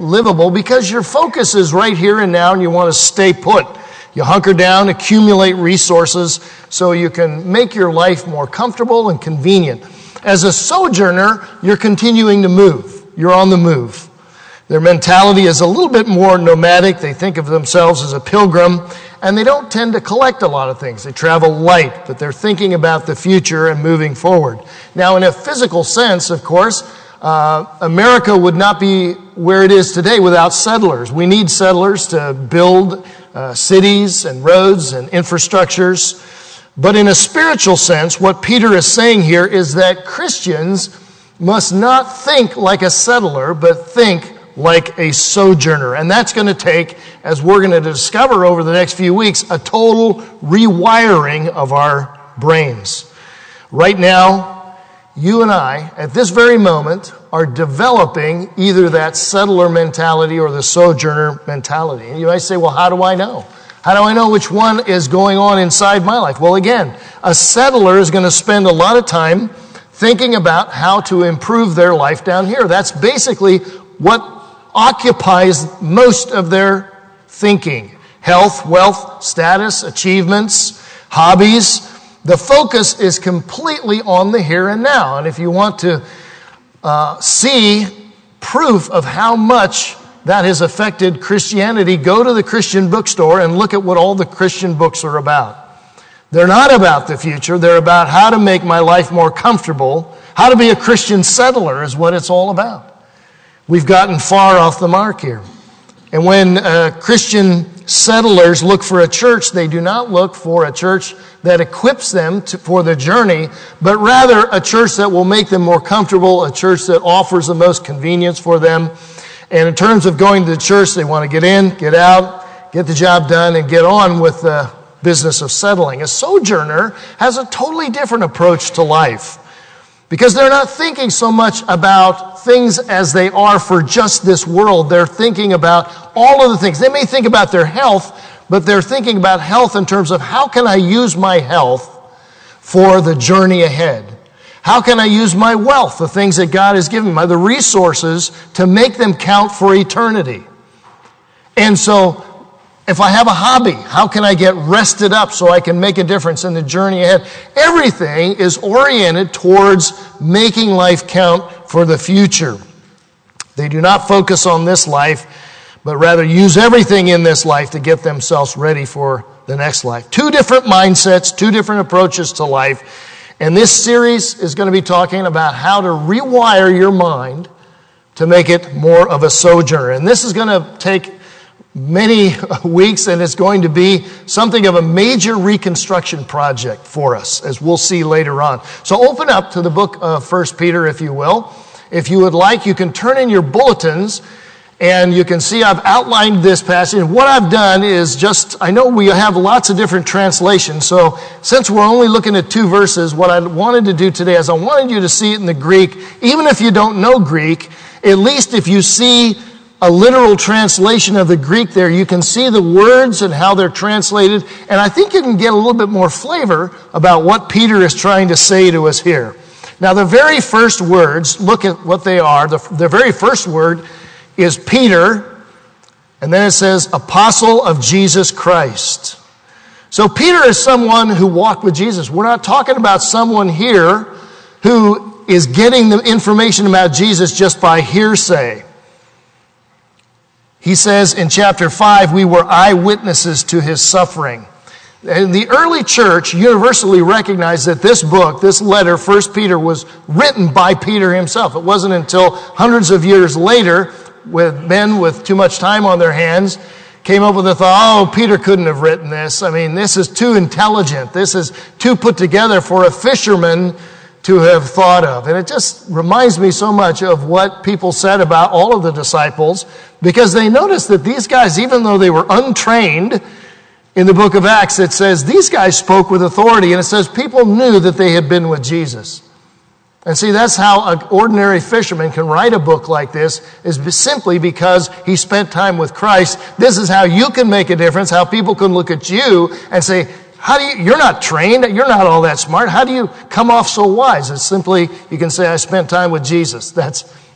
livable because your focus is right here and now and you want to stay put. You hunker down, accumulate resources so you can make your life more comfortable and convenient. As a sojourner, you're continuing to move. You're on the move. Their mentality is a little bit more nomadic. They think of themselves as a pilgrim, and they don't tend to collect a lot of things. They travel light, but they're thinking about the future and moving forward. Now, in a physical sense, of course, America would not be where it is today without settlers. We need settlers to build cities and roads and infrastructures. But in a spiritual sense, what Peter is saying here is that Christians must not think like a settler, but think like a sojourner. And that's going to take, as we're going to discover over the next few weeks, a total rewiring of our brains. Right now, you and I, at this very moment, are developing either that settler mentality or the sojourner mentality. And you might say, well, how do I know? How do I know which one is going on inside my life? Well, again, a settler is going to spend a lot of time thinking about how to improve their life down here. That's basically what occupies most of their thinking. Health, wealth, status, achievements, hobbies. The focus is completely on the here and now. And if you want to see proof of how much that has affected Christianity, go to the Christian bookstore and look at what all the Christian books are about. They're not about the future. They're about how to make my life more comfortable. How to be a Christian settler is what it's all about. We've gotten far off the mark here. And when Christian settlers look for a church, they do not look for a church that equips them for the journey, but rather a church that will make them more comfortable, a church that offers the most convenience for them. And in terms of going to the church, they want to get in, get out, get the job done, and get on with the business of settling. A sojourner has a totally different approach to life because they're not thinking so much about things as they are for just this world. They're thinking about all of the things. They may think about their health, but they're thinking about health in terms of how can I use my health for the journey ahead? How can I use my wealth, the things that God has given me, the resources, to make them count for eternity? And so, if I have a hobby, how can I get rested up so I can make a difference in the journey ahead? Everything is oriented towards making life count for the future. They do not focus on this life, but rather use everything in this life to get themselves ready for the next life. Two different mindsets, two different approaches to life. And this series is going to be talking about how to rewire your mind to make it more of a sojourner. And this is going to take many weeks, and it's going to be something of a major reconstruction project for us, as we'll see later on. So open up to the book of 1 Peter, if you will. If you would like, you can turn in your bulletins, and you can see I've outlined this passage. What I've done is just, I know we have lots of different translations, so since we're only looking at 2 verses, what I wanted to do today is I wanted you to see it in the Greek. Even if you don't know Greek, at least if you see a literal translation of the Greek there, you can see the words and how they're translated, and I think you can get a little bit more flavor about what Peter is trying to say to us here. Now, the very first words, look at what they are. The very first word is Peter, and then it says, Apostle of Jesus Christ. So Peter is someone who walked with Jesus. We're not talking about someone here who is getting the information about Jesus just by hearsay. He says in chapter 5, we were eyewitnesses to his suffering. And the early church universally recognized that this book, this letter, 1 Peter, was written by Peter himself. It wasn't until hundreds of years later, with men with too much time on their hands, came up with the thought, oh, Peter couldn't have written this. I mean, this is too intelligent. This is too put together for a fisherman to have thought of. And it just reminds me so much of what people said about all of the disciples, because they noticed that these guys, even though they were untrained, in the book of Acts, it says these guys spoke with authority, and it says people knew that they had been with Jesus. And see, that's how an ordinary fisherman can write a book like this, is simply because he spent time with Christ. This is how you can make a difference, how people can look at you and say, you're not trained, you're not all that smart, how do you come off so wise? It's simply, you can say, I spent time with Jesus. That's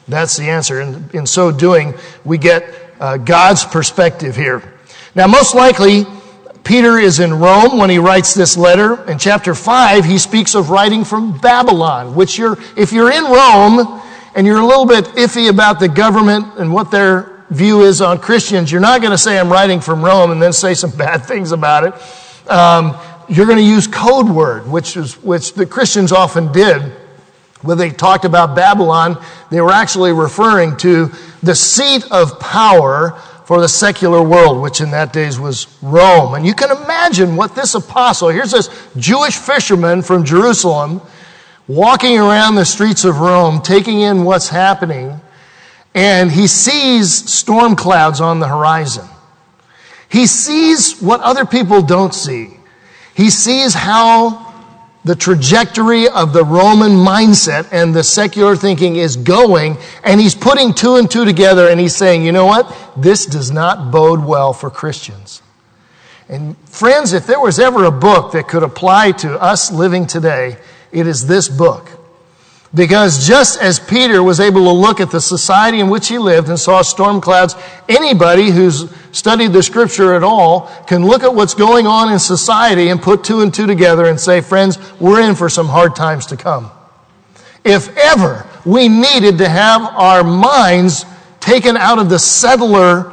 That's the answer. And in so doing, we get God's perspective here. Now, most likely, Peter is in Rome when he writes this letter. In chapter 5, he speaks of writing from Babylon, which if you're in Rome and you're a little bit iffy about the government and what their view is on Christians, you're not going to say, I'm writing from Rome, and then say some bad things about it. You're going to use code word, which the Christians often did. When they talked about Babylon, they were actually referring to the seat of power for the secular world, which in that days was Rome. And you can imagine what this apostle, here's this Jewish fisherman from Jerusalem, walking around the streets of Rome, taking in what's happening, and he sees storm clouds on the horizon. He sees what other people don't see. He sees how the trajectory of the Roman mindset and the secular thinking is going, and he's putting two and two together, and he's saying, you know what? This does not bode well for Christians. And friends, if there was ever a book that could apply to us living today, it is this book. Because just as Peter was able to look at the society in which he lived and saw storm clouds, anybody who's studied the scripture at all can look at what's going on in society and put two and two together and say, friends, we're in for some hard times to come. If ever we needed to have our minds taken out of the settler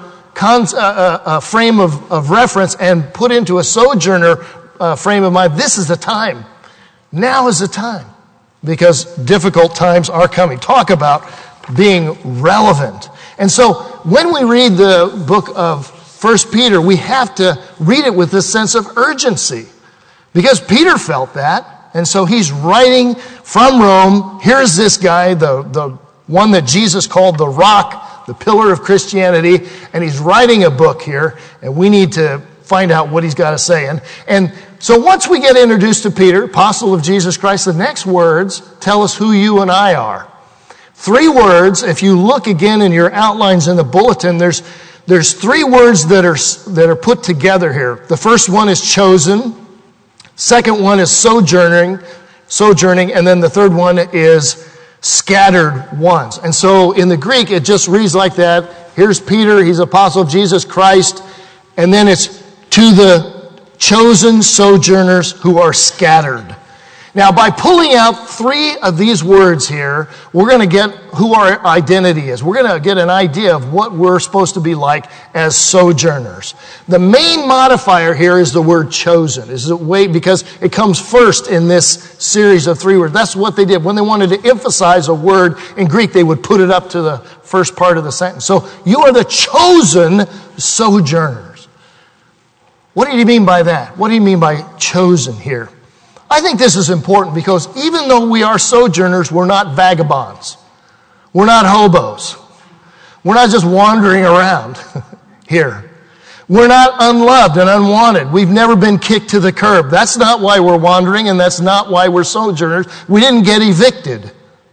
frame of reference and put into a sojourner frame of mind, this is the time. Now is the time. Because difficult times are coming. Talk about being relevant. And so when we read the book of 1 Peter, we have to read it with this sense of urgency. Because Peter felt that. And so he's writing from Rome. Here's this guy, the one that Jesus called the rock, the pillar of Christianity. And he's writing a book here. And we need to find out what he's got to say. And so once we get introduced to Peter, apostle of Jesus Christ, the next words tell us who you and I are. 3 words, if you look again in your outlines in the bulletin, there's 3 words that are put together here. The first one is chosen. Second one is sojourning, and then the third one is scattered ones. And so in the Greek, it just reads like that. Here's Peter, he's apostle of Jesus Christ, and then it's to the chosen sojourners who are scattered. Now, by pulling out 3 of these words here, we're going to get who our identity is. We're going to get an idea of what we're supposed to be like as sojourners. The main modifier here is the word chosen. Because it comes first in this series of 3 words. That's what they did. When they wanted to emphasize a word in Greek, they would put it up to the first part of the sentence. So, you are the chosen sojourners. What do you mean by that? What do you mean by chosen here? I think this is important because even though we are sojourners, we're not vagabonds. We're not hobos. We're not just wandering around here. We're not unloved and unwanted. We've never been kicked to the curb. That's not why we're wandering, and that's not why we're sojourners. We didn't get evicted.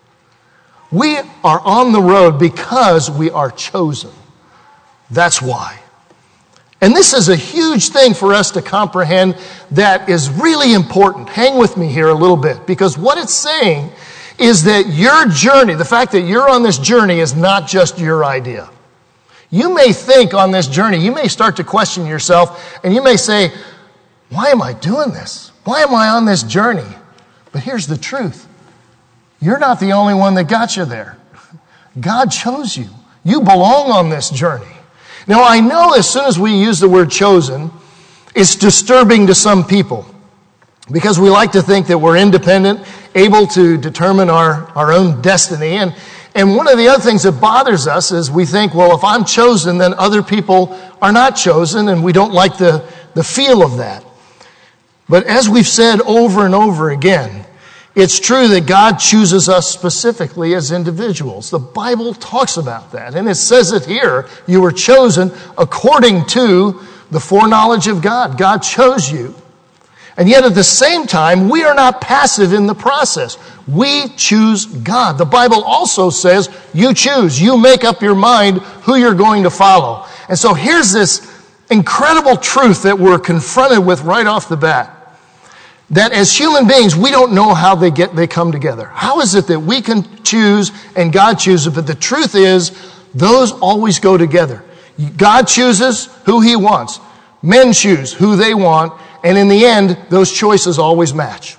We are on the road because we are chosen. That's why. And this is a huge thing for us to comprehend that is really important. Hang with me here a little bit, because what it's saying is that your journey, the fact that you're on this journey, is not just your idea. You may think on this journey, you may start to question yourself, and you may say, why am I doing this? Why am I on this journey? But here's the truth. You're not the only one that got you there. God chose you. You belong on this journey. Now, I know as soon as we use the word chosen, it's disturbing to some people because we like to think that we're independent, able to determine our own destiny. And one of the other things that bothers us is we think, well, if I'm chosen, then other people are not chosen, and we don't like the feel of that. But as we've said over and over again, it's true that God chooses us specifically as individuals. The Bible talks about that. And it says it here, you were chosen according to the foreknowledge of God. God chose you. And yet at the same time, we are not passive in the process. We choose God. The Bible also says you choose. You make up your mind who you're going to follow. And so here's this incredible truth that we're confronted with right off the bat. that as human beings, we don't know how they come together. How is it that we can choose and God chooses, but the truth is, those always go together. God chooses who he wants. Men choose who they want, and in the end, those choices always match.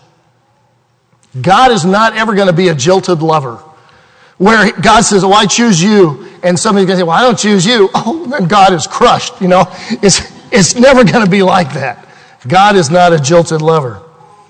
God is not ever going to be a jilted lover, where God says, I choose you, and somebody's going to say, I don't choose you. Oh, then God is crushed. It's never going to be like that. God is not a jilted lover.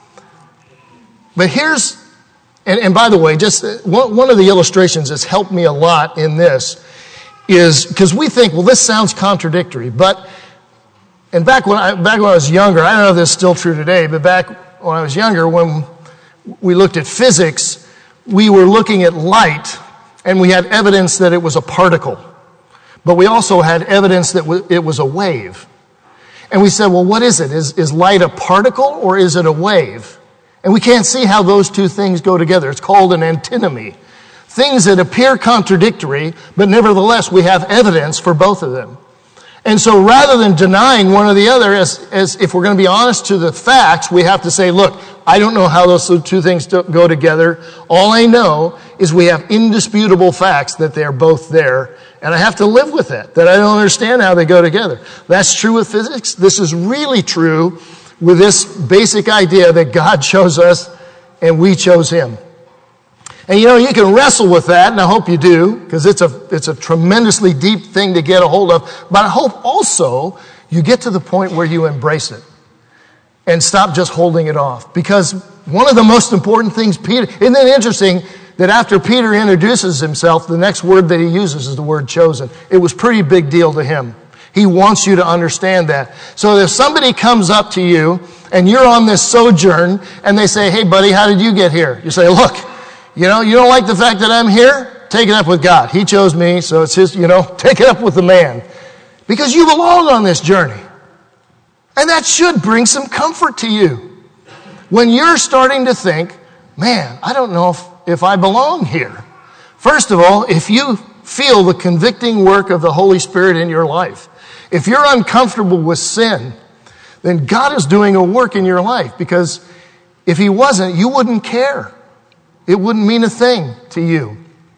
But here's, and by the way, just one of the illustrations that's helped me a lot in this is, because we think, this sounds contradictory, but, and back when I was younger, I don't know if this is still true today, but back when I was younger, when we looked at physics, we were looking at light, and we had evidence that it was a particle. But we also had evidence that it was a wave. And we said, what is it? Is light a particle or is it a wave? And we can't see how those two things go together. It's called an antinomy. Things that appear contradictory, but nevertheless we have evidence for both of them. And so rather than denying one or the other, as if we're going to be honest to the facts, we have to say, look, I don't know how those two things go together. All I know is we have indisputable facts that they're both there. And I have to live with that I don't understand how they go together. That's true with physics. This is really true with this basic idea that God chose us and we chose him. And you can wrestle with that, and I hope you do, because it's a tremendously deep thing to get a hold of. But I hope also you get to the point where you embrace it and stop just holding it off. Because one of the most important things Peter, isn't it interesting that after Peter introduces himself, the next word that he uses is the word chosen. It was a pretty big deal to him. He wants you to understand that. So if somebody comes up to you and you're on this sojourn and they say, hey buddy, how did you get here? You say, look, you don't like the fact that I'm here? Take it up with God. He chose me, so it's his, take it up with the man. Because you belong on this journey. And that should bring some comfort to you. When you're starting to think, man, I don't know if I belong here. First of all, if you feel the convicting work of the Holy Spirit in your life, if you're uncomfortable with sin, then God is doing a work in your life. Because if he wasn't, you wouldn't care. It wouldn't mean a thing to you.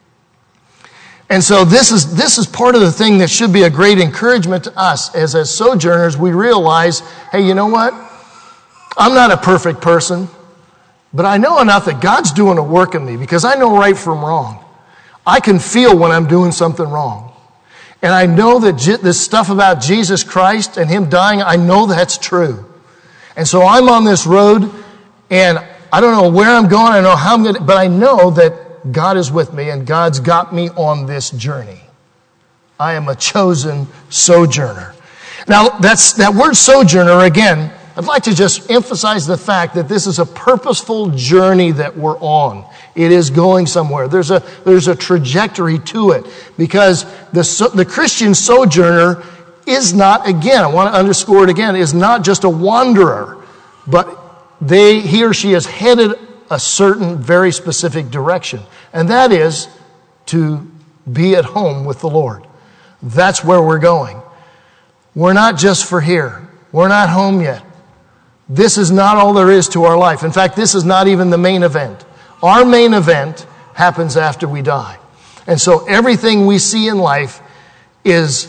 And so this is part of the thing that should be a great encouragement to us as sojourners. We realize, hey, you know what? I'm not a perfect person, but I know enough that God's doing a work in me because I know right from wrong. I can feel when I'm doing something wrong. And I know that this stuff about Jesus Christ and him dying, I know that's true. And so I'm on this road, and I don't know where I'm going, I don't know how I'm going to, but I know that God is with me and God's got me on this journey. I am a chosen sojourner. Now, that word sojourner, again, I'd like to just emphasize the fact that this is a purposeful journey that we're on. It is going somewhere. There's a trajectory to it because the Christian sojourner is not, again, I want to underscore it again, is not just a wanderer, but he or she is headed a certain very specific direction. And that is to be at home with the Lord. That's where we're going. We're not just for here. We're not home yet. This is not all there is to our life. In fact, this is not even the main event. Our main event happens after we die. And so everything we see in life is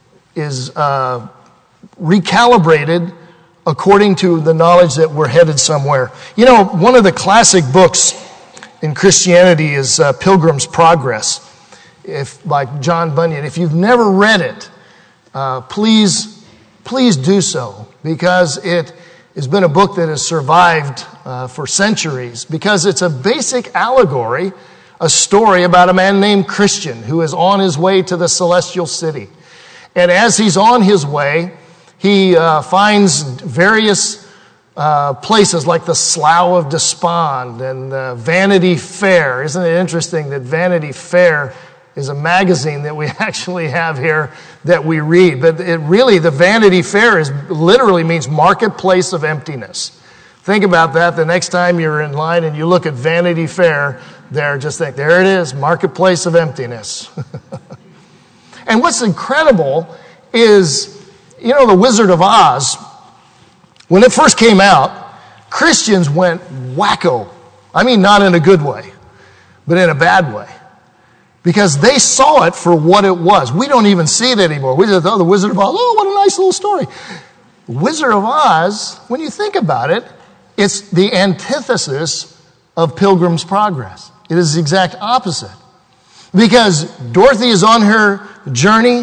recalibrated according to the knowledge that we're headed somewhere. One of the classic books in Christianity is Pilgrim's Progress by John Bunyan. If you've never read it, please do so, because it has been a book that has survived for centuries, because it's a basic allegory, a story about a man named Christian who is on his way to the celestial city. And as he's on his way, he finds various places like the Slough of Despond and Vanity Fair. Isn't it interesting that Vanity Fair is a magazine that we actually have here that we read? But the Vanity Fair literally means marketplace of emptiness. Think about that. The next time you're in line and you look at Vanity Fair, just think, there it is, marketplace of emptiness. And what's incredible is, The Wizard of Oz, when it first came out, Christians went wacko. I mean, not in a good way, but in a bad way. Because they saw it for what it was. We don't even see it anymore. We just, the Wizard of Oz, oh, what a nice little story. The Wizard of Oz, when you think about it, it's the antithesis of Pilgrim's Progress. It is the exact opposite. Because Dorothy is on her journey,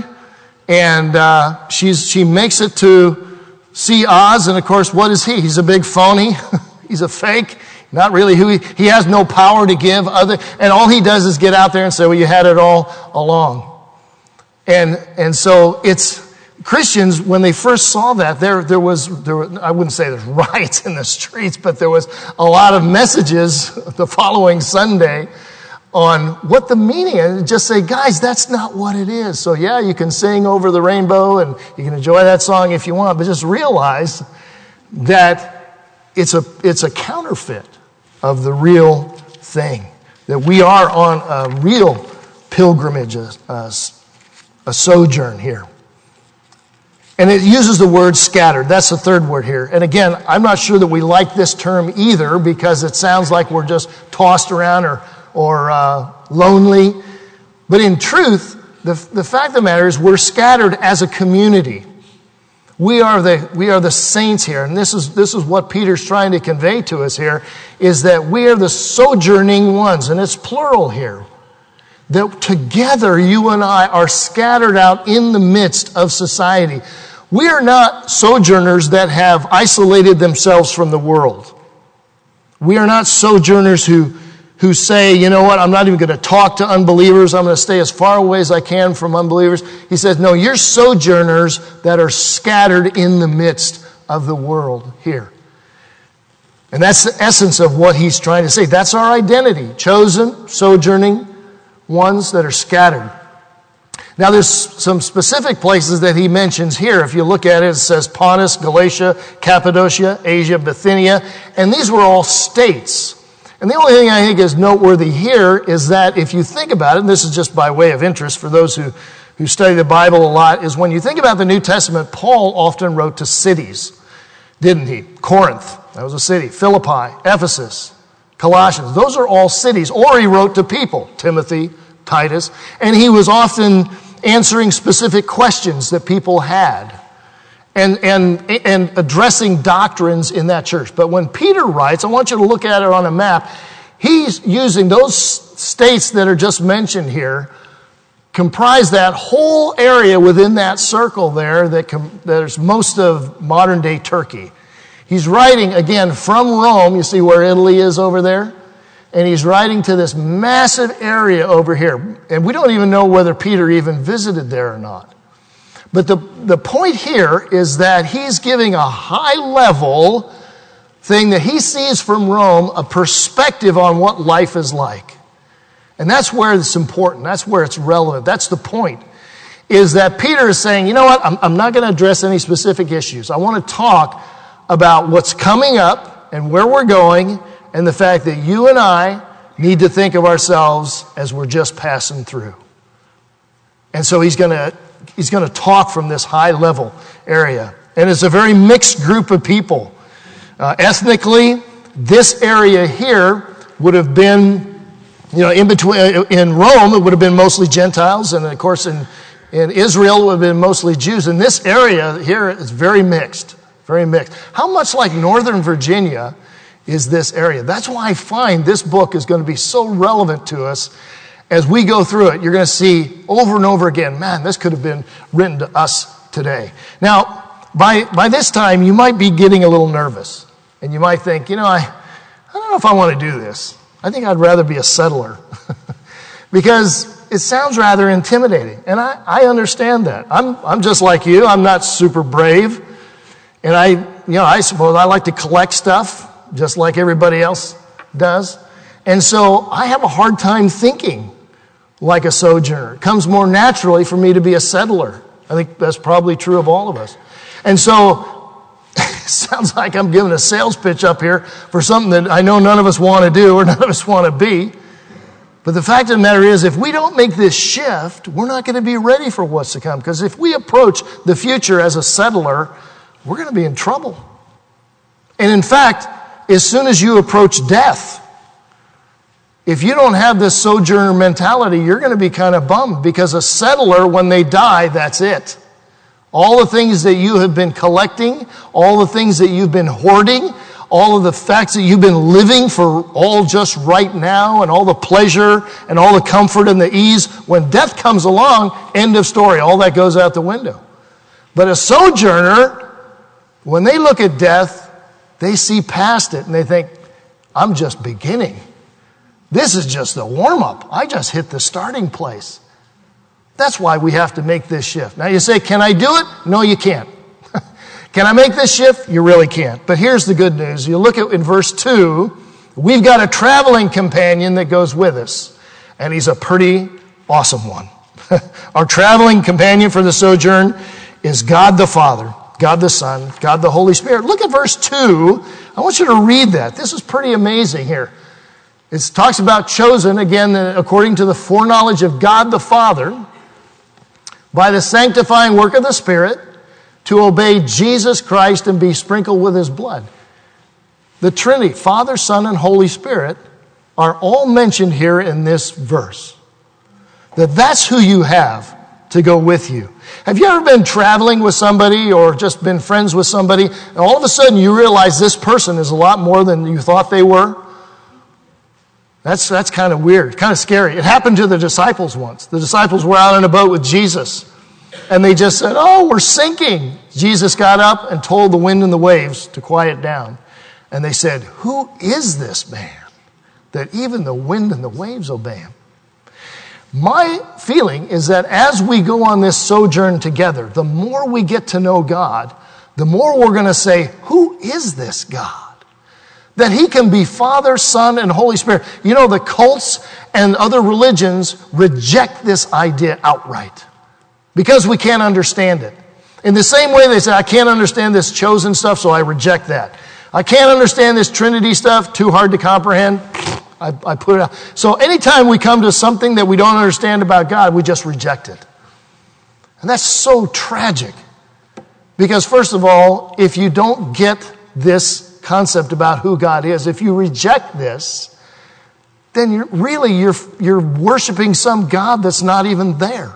and she makes it to see Oz, and of course, what is he? He's a big phony. He's a fake. Not really who he has no power to give and all he does is get out there and say, well, you had it all along. And so it's Christians, when they first saw that, there was I wouldn't say there's riots in the streets, but there was a lot of messages the following Sunday on what the meaning is. Just say, guys, that's not what it is. So yeah, you can sing Over the Rainbow and you can enjoy that song if you want, but just realize that it's a counterfeit of the real thing. That we are on a real pilgrimage, a sojourn here. And it uses the word scattered. That's the third word here. And again, I'm not sure that we like this term either because it sounds like we're just tossed around or lonely. But in truth, the fact of the matter is we're scattered as a community. We are the saints here, and this is what Peter's trying to convey to us here, is that we are the sojourning ones, and it's plural here. That together you and I are scattered out in the midst of society. We are not sojourners that have isolated themselves from the world. We are not sojourners who say, you know what, I'm not even going to talk to unbelievers. I'm going to stay as far away as I can from unbelievers. He says, no, you're sojourners that are scattered in the midst of the world here. And that's the essence of what he's trying to say. That's our identity. Chosen, sojourning ones that are scattered. Now there's some specific places that he mentions here. If you look at it, it says Pontus, Galatia, Cappadocia, Asia, Bithynia. And these were all states. And the only thing I think is noteworthy here is that if you think about it, and this is just by way of interest for those who study the Bible a lot, is when you think about the New Testament, Paul often wrote to cities, didn't he? Corinth, that was a city. Philippi, Ephesus, Colossians, those are all cities. Or he wrote to people, Timothy, Titus, and he was often answering specific questions that people had. And addressing doctrines in that church. But when Peter writes, I want you to look at it on a map, he's using those states that are just mentioned here, comprise that whole area within that circle there there's most of modern day Turkey. He's writing, again, from Rome, you see where Italy is over there? And he's writing to this massive area over here. And we don't even know whether Peter even visited there or not. But the point here is that he's giving a high-level thing that he sees from Rome, a perspective on what life is like. And that's where it's important. That's where it's relevant. That's the point, is that Peter is saying, you know what, I'm not going to address any specific issues. I want to talk about what's coming up and where we're going and the fact that you and I need to think of ourselves as we're just passing through. And so he's going to talk from this high-level area. And it's a very mixed group of people. Ethnically, this area here would have been, in Rome, it would have been mostly Gentiles. And, of course, in Israel, it would have been mostly Jews. And this area here is very mixed, very mixed. How much like Northern Virginia is this area? That's why I find this book is going to be so relevant to us. As we go through it, you're going to see over and over again, man, this could have been written to us today. Now, by this time, you might be getting a little nervous. And you might think, I don't know if I want to do this. I think I'd rather be a settler. Because it sounds rather intimidating. And I understand that. I'm just like you. I'm not super brave. And I suppose I like to collect stuff, just like everybody else does. And so I have a hard time thinking like a sojourner. It comes more naturally for me to be a settler. I think that's probably true of all of us. And so it sounds like I'm giving a sales pitch up here for something that I know none of us want to do or none of us want to be. But the fact of the matter is, if we don't make this shift, we're not going to be ready for what's to come. Because if we approach the future as a settler, we're going to be in trouble. And in fact, as soon as you approach death. If you don't have this sojourner mentality, you're going to be kind of bummed, because a settler, when they die, that's it. All the things that you have been collecting, all the things that you've been hoarding, all of the facts that you've been living for all just right now, and all the pleasure and all the comfort and the ease, when death comes along, end of story. All that goes out the window. But a sojourner, when they look at death, they see past it and they think, I'm just beginning. This is just the warm-up. I just hit the starting place. That's why we have to make this shift. Now you say, can I do it? No, you can't. Can I make this shift? You really can't. But here's the good news. You look at in verse 2, we've got a traveling companion that goes with us. And he's a pretty awesome one. Our traveling companion for the sojourn is God the Father, God the Son, God the Holy Spirit. Look at verse 2. I want you to read that. This is pretty amazing here. It talks about chosen, again, according to the foreknowledge of God the Father, by the sanctifying work of the Spirit, to obey Jesus Christ and be sprinkled with His blood. The Trinity, Father, Son, and Holy Spirit, are all mentioned here in this verse. That's who you have to go with you. Have you ever been traveling with somebody or just been friends with somebody, and all of a sudden you realize this person is a lot more than you thought they were? That's kind of weird, kind of scary. It happened to the disciples once. The disciples were out on a boat with Jesus, and they just said, oh, we're sinking. Jesus got up and told the wind and the waves to quiet down. And they said, who is this man that even the wind and the waves obey him? My feeling is that as we go on this sojourn together, the more we get to know God, the more we're going to say, who is this God? That He can be Father, Son, and Holy Spirit. You know, the cults and other religions reject this idea outright because we can't understand it. In the same way they say, I can't understand this chosen stuff, so I reject that. I can't understand this Trinity stuff, too hard to comprehend. I put it out. So anytime we come to something that we don't understand about God, we just reject it. And that's so tragic. Because first of all, if you don't get this concept about who God is, if you reject this, then you're worshiping some God that's not even there.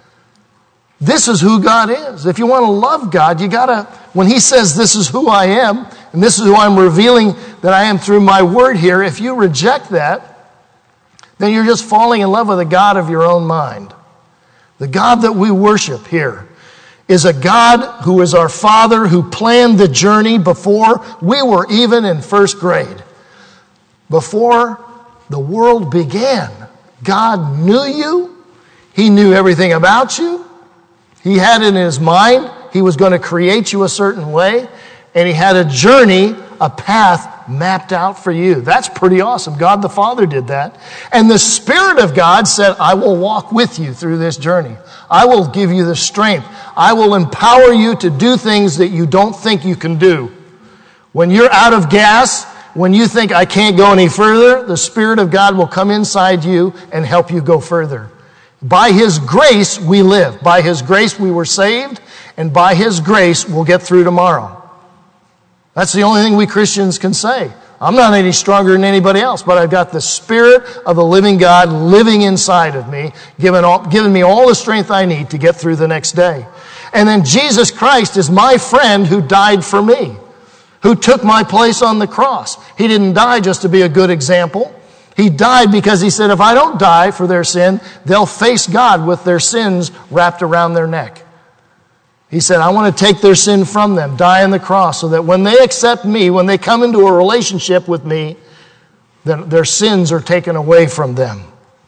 This is who God is. If you want to love God, you gotta, when He says this is who I am, and this is who I'm revealing that I am through my word here, if you reject that, then you're just falling in love with a God of your own mind. The God that we worship here is a God who is our Father, who planned the journey before we were even in first grade. Before the world began, God knew you. He knew everything about you. He had it in His mind. He was going to create you a certain way. And He had a journey, a path mapped out for you. That's pretty awesome. God the Father did that. And the Spirit of God said, I will walk with you through this journey. I will give you the strength. I will empower you to do things that you don't think you can do. When you're out of gas, when you think I can't go any further, the Spirit of God will come inside you and help you go further. By His grace, we live. By His grace, we were saved. And by His grace, we'll get through tomorrow. That's the only thing we Christians can say. I'm not any stronger than anybody else, but I've got the Spirit of the living God living inside of me, giving me all the strength I need to get through the next day. And then Jesus Christ is my friend who died for me, who took my place on the cross. He didn't die just to be a good example. He died because He said, if I don't die for their sin, they'll face God with their sins wrapped around their neck. He said, I want to take their sin from them, die on the cross, so that when they accept me, when they come into a relationship with me, then their sins are taken away from them.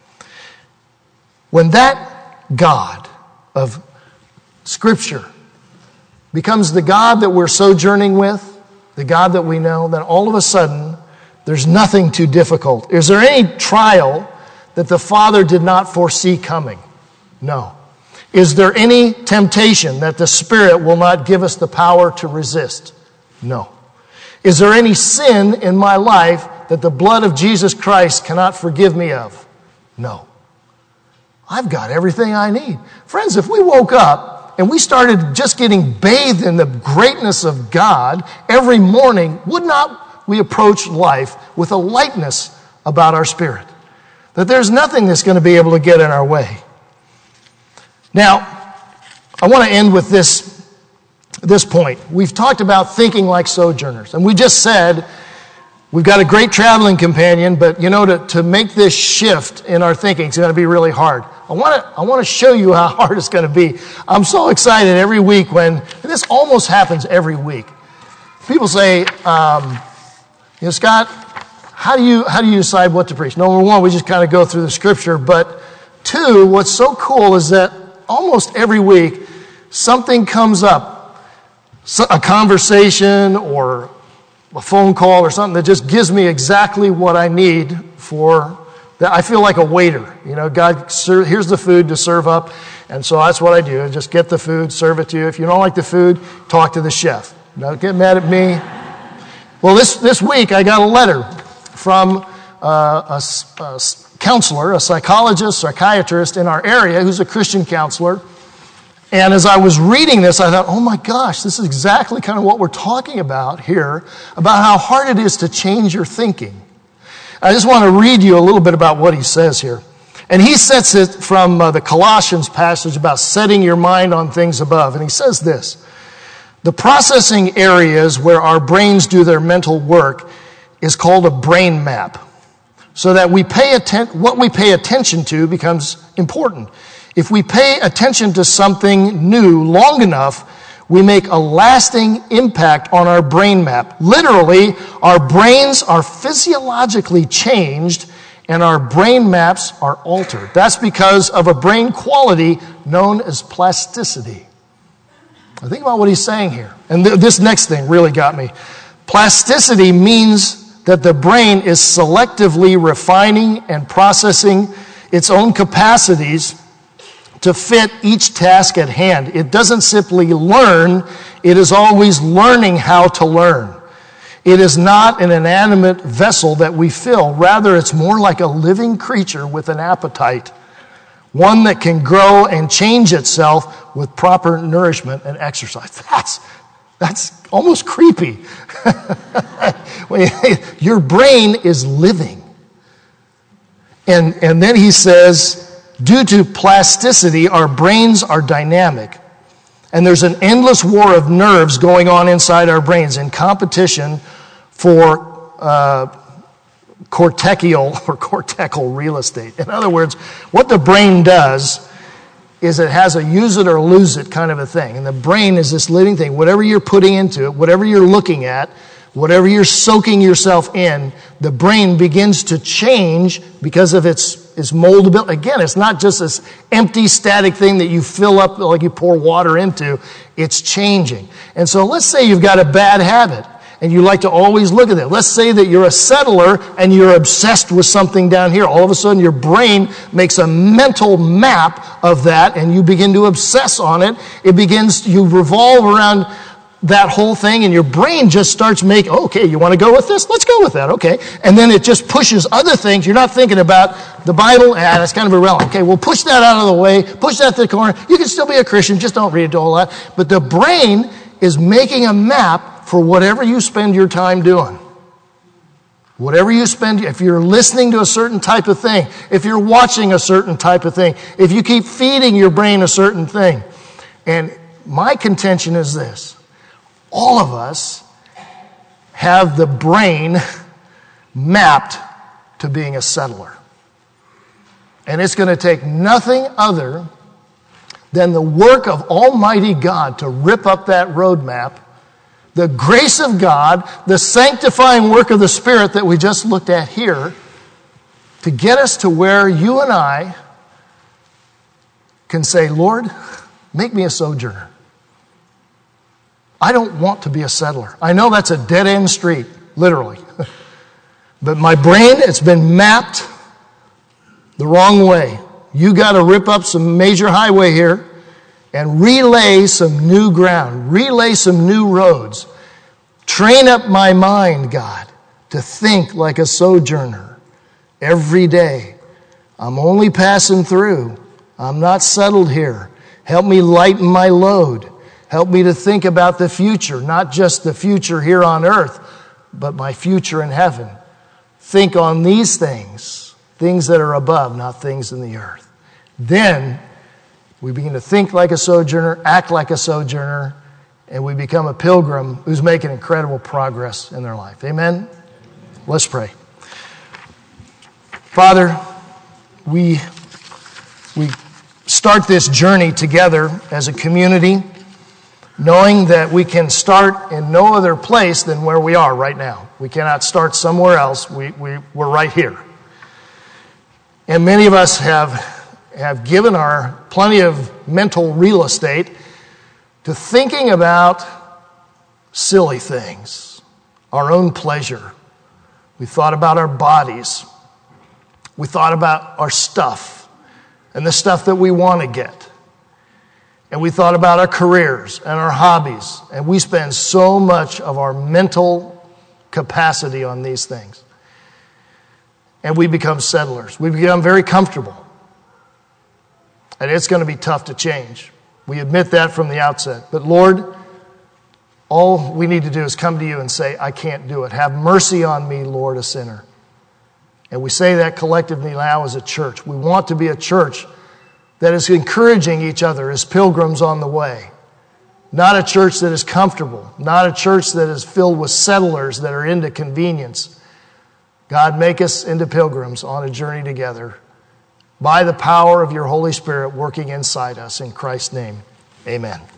When that God of Scripture becomes the God that we're sojourning with, the God that we know, then all of a sudden, there's nothing too difficult. Is there any trial that the Father did not foresee coming? No. Is there any temptation that the Spirit will not give us the power to resist? No. Is there any sin in my life that the blood of Jesus Christ cannot forgive me of? No. I've got everything I need. Friends, if we woke up and we started just getting bathed in the greatness of God every morning, would not we approach life with a lightness about our spirit. That there's nothing that's going to be able to get in our way. Now, I want to end with this point. We've talked about thinking like sojourners. And we just said we've got a great traveling companion, but to make this shift in our thinking, it's going to be really hard. I want to show you how hard it's going to be. I'm so excited every week and this almost happens every week. People say, Scott, how do you decide what to preach? Number one, we just kind of go through the scripture. But two, what's so cool is that almost every week something comes up, a conversation or a phone call or something that just gives me exactly what I need for that. I feel like a waiter. God, here's the food to serve up. And so that's what I do. I just get the food, serve it to you. If you don't like the food, talk to the chef. Don't get mad at me. Well, this week I got a letter from a counselor, a psychiatrist in our area who's a Christian counselor. And as I was reading this, I thought, oh my gosh, this is exactly kind of what we're talking about here, about how hard it is to change your thinking. I just want to read you a little bit about what he says here. And he sets it from the Colossians passage about setting your mind on things above. And he says this: the processing areas where our brains do their mental work is called a brain map. So that what we pay attention to becomes important. If we pay attention to something new long enough, we make a lasting impact on our brain map. Literally, our brains are physiologically changed and our brain maps are altered. That's because of a brain quality known as plasticity. Now think about what he's saying here. And this next thing really got me. Plasticity means that the brain is selectively refining and processing its own capacities to fit each task at hand. It doesn't simply learn, it is always learning how to learn. It is not an inanimate vessel that we fill. Rather, it's more like a living creature with an appetite, one that can grow and change itself with proper nourishment and exercise. That's almost creepy. Your brain is living. And then he says, due to plasticity, our brains are dynamic. And there's an endless war of nerves going on inside our brains in competition for cortical real estate. In other words, what the brain does is it has a use it or lose it kind of a thing. And the brain is this living thing. Whatever you're putting into it, whatever you're looking at, whatever you're soaking yourself in, the brain begins to change because of its moldability. Again, it's not just this empty, static thing that you fill up like you pour water into. It's changing. And so let's say you've got a bad habit and you like to always look at it. Let's say that you're a settler and you're obsessed with something down here. All of a sudden your brain makes a mental map of that and you begin to obsess on it. You revolve around that whole thing, and your brain just starts making, okay, you want to go with this? Let's go with that, okay. And then it just pushes other things. You're not thinking about the Bible, that's kind of irrelevant. Okay, we'll push that out of the way, push that to the corner. You can still be a Christian, just don't read it a whole lot. But the brain is making a map for whatever you spend your time doing. Whatever you spend, if you're listening to a certain type of thing, if you're watching a certain type of thing, if you keep feeding your brain a certain thing. And my contention is this: all of us have the brain mapped to being a settler. And it's going to take nothing other than the work of Almighty God to rip up that roadmap, the grace of God, the sanctifying work of the Spirit that we just looked at here, to get us to where you and I can say, Lord, make me a sojourner. I don't want to be a settler. I know that's a dead-end street, literally. But my brain, it's been mapped the wrong way. You got to rip up some major highway here and relay some new ground, relay some new roads. Train up my mind, God, to think like a sojourner every day. I'm only passing through. I'm not settled here. Help me lighten my load. Help me to think about the future, not just the future here on earth, but my future in heaven. Think on these things, things that are above, not things in the earth. Then we begin to think like a sojourner, act like a sojourner, and we become a pilgrim who's making incredible progress in their life. Amen? Let's pray. Father, we start this journey together as a community, knowing that we can start in no other place than where we are right now. We cannot start somewhere else. We're right here. And many of us have given our plenty of mental real estate to thinking about silly things, our own pleasure. We thought about our bodies. We thought about our stuff and the stuff that we want to get. And we thought about our careers and our hobbies. And we spend so much of our mental capacity on these things. And we become settlers. We become very comfortable. And it's going to be tough to change. We admit that from the outset. But Lord, all we need to do is come to you and say, I can't do it. Have mercy on me, Lord, a sinner. And we say that collectively now as a church. We want to be a church that is encouraging each other as pilgrims on the way. Not a church that is comfortable. Not a church that is filled with settlers that are into convenience. God, make us into pilgrims on a journey together by the power of your Holy Spirit working inside us. In Christ's name, amen.